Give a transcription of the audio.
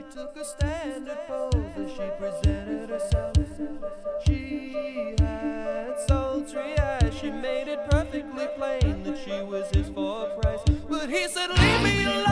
took a standard pose as she presented herself. She had sultry eyes, she made it perfectly plain that she was his for a price. But he said, leave me alone.